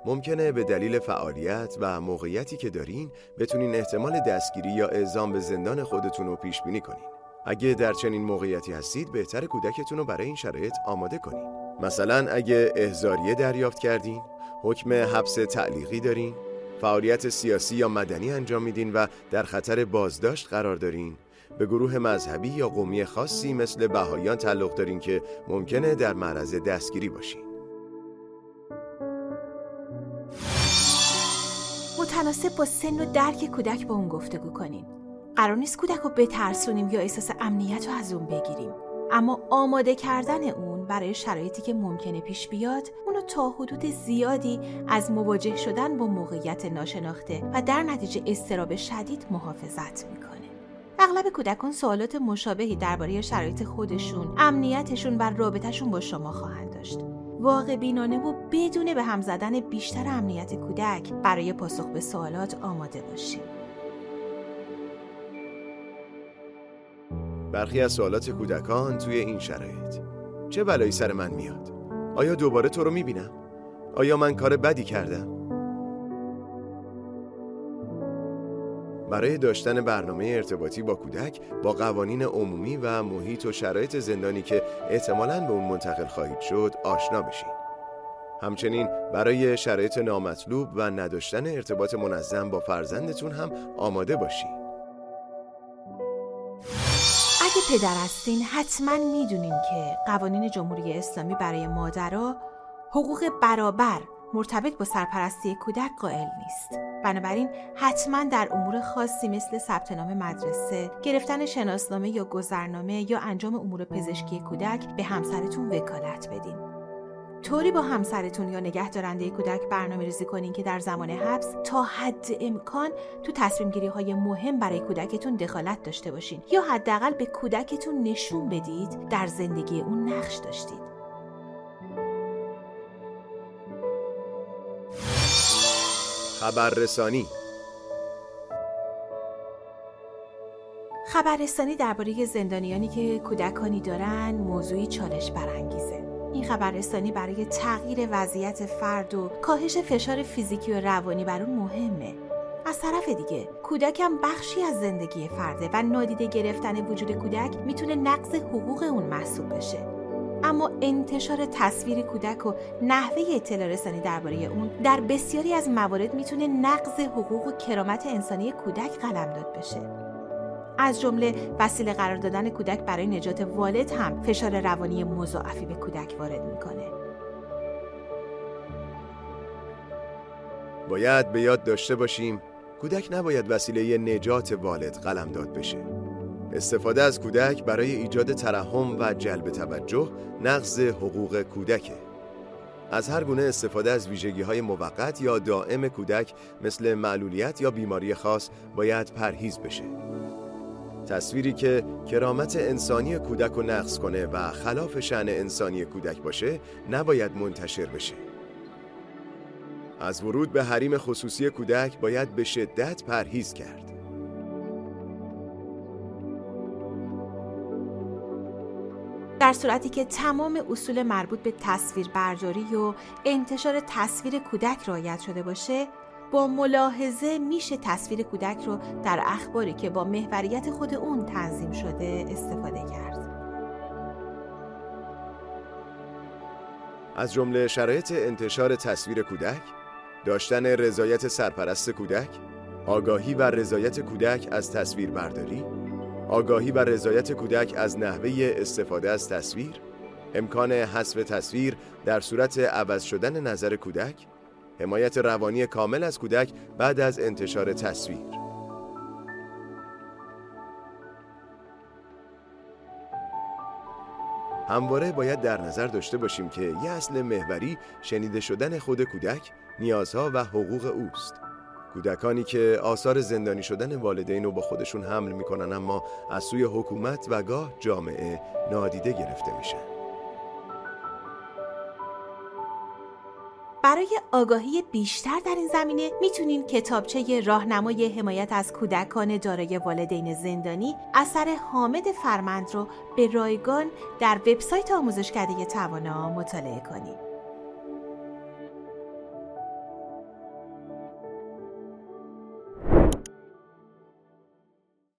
ممکنه به دلیل فعالیت و موقعیتی که دارین بتونین احتمال دستگیری یا اعزام به زندان خودتون رو پیش بینی کنین. اگه در چنین موقعیتی هستید بهتره کودکتون رو برای این شرایط آماده کنین. مثلا اگه احضاریه دریافت کردین، حکم حبس تعلیقی دارین، فعالیت سیاسی یا مدنی انجام میدین و در خطر بازداشت قرار دارین، به گروه مذهبی یا قومی خاصی مثل بهائیان تعلق دارین که ممکنه در معرض دستگیری باشین. متناسب با سن و درک کودک با اون گفتگو کنین. قرار نیست کودک رو بترسونیم یا احساس امنیت رو از اون بگیریم، اما آماده کردن اون برای شرایطی که ممکنه پیش بیاد اونو تا حدود زیادی از مواجه شدن با موقعیت ناشناخته و در نتیجه اضطراب شدید محافظت میکنه. اغلب کودکان سوالات مشابهی درباره شرایط خودشون، امنیتشون و رابطهشون با شما خواهند داشت. واقع بینانه و بدون به هم زدن بیشتر امنیت کودک برای پاسخ به سوالات آماده باشید. برخی از سوالات کودکان توی این شرایط: چه بلایی سر من میاد؟ آیا دوباره تو رو میبینم؟ آیا من کار بدی کردم؟ برای داشتن برنامه ارتباطی با کودک با قوانین عمومی و محیط و شرایط زندانی که احتمالاً به اون منتقل خواهید شد آشنا بشین. همچنین برای شرایط نامطلوب و نداشتن ارتباط منظم با فرزندتون هم آماده باشین. اگه پدر هستین حتما میدونین که قوانین جمهوری اسلامی برای مادرها حقوق برابر مرتبط با سرپرستی کودک قائل نیست. بنابراین حتما در امور خاصی مثل ثبت نام مدرسه، گرفتن شناسنامه یا گذرنامه یا انجام امور پزشکی کودک به همسرتون وکالت بدین. طوری با همسرتون یا نگهدارنده کودک برنامه‌ریزی کنین که در زمان حبس تا حد امکان تو تصمیم‌گیری‌های مهم برای کودکتون دخالت داشته باشین یا حداقل به کودکتون نشون بدید در زندگی اون نقش داشتید. خبررسانی درباره زندانیانی که کودکانی دارن موضوعی چالش برانگیزه. این خبررسانی برای تغییر وضعیت فرد و کاهش فشار فیزیکی و روانی بر اون مهمه. از طرف دیگه کودکم بخشی از زندگی فرده و نادیده گرفتن وجود کودک میتونه نقض حقوق اون محسوب بشه. اما انتشار تصویر کودک و نحوه اطلاع رسانی درباره اون در بسیاری از موارد میتونه نقض حقوق و کرامت انسانی کودک قلمداد بشه. از جمله وسیله قرار دادن کودک برای نجات والد هم فشار روانی مضاعفی به کودک وارد میکنه. باید به یاد داشته باشیم کودک نباید وسیله نجات والد قلمداد بشه. استفاده از کودک برای ایجاد ترحم و جلب توجه نقض حقوق کودکه. از هر گونه استفاده از ویژگی‌های موقت یا دائم کودک مثل معلولیت یا بیماری خاص باید پرهیز بشه. تصویری که کرامت انسانی کودک رو نقض کنه و خلاف شأن انسانی کودک باشه نباید منتشر بشه. از ورود به حریم خصوصی کودک باید به شدت پرهیز کرد. در صورتی که تمام اصول مربوط به تصویربرداری و انتشار تصویر کودک رعایت شده باشه، با ملاحظه میشه تصویر کودک رو در اخباری که با محوریت خود اون تنظیم شده استفاده کرد. از جمله شرایط انتشار تصویر کودک، داشتن رضایت سرپرست کودک، آگاهی و رضایت کودک از تصویربرداری، آگاهی و رضایت کودک از نحوه استفاده از تصویر، امکان حذف تصویر در صورت عوض شدن نظر کودک، حمایت روانی کامل از کودک بعد از انتشار تصویر. همواره باید در نظر داشته باشیم که یه اصل محوری شنیده شدن خود کودک، نیازها و حقوق اوست. کودکانی که آثار زندانی شدن والدین رو با خودشون حمل میکنن اما از سوی حکومت و گاه جامعه نادیده گرفته میشن. برای آگاهی بیشتر در این زمینه میتونین کتابچه راهنمای حمایت از کودکان دارای والدین زندانی اثر حامد فرمند رو به رایگان در وبسایت آموزشکده توانا مطالعه کنید.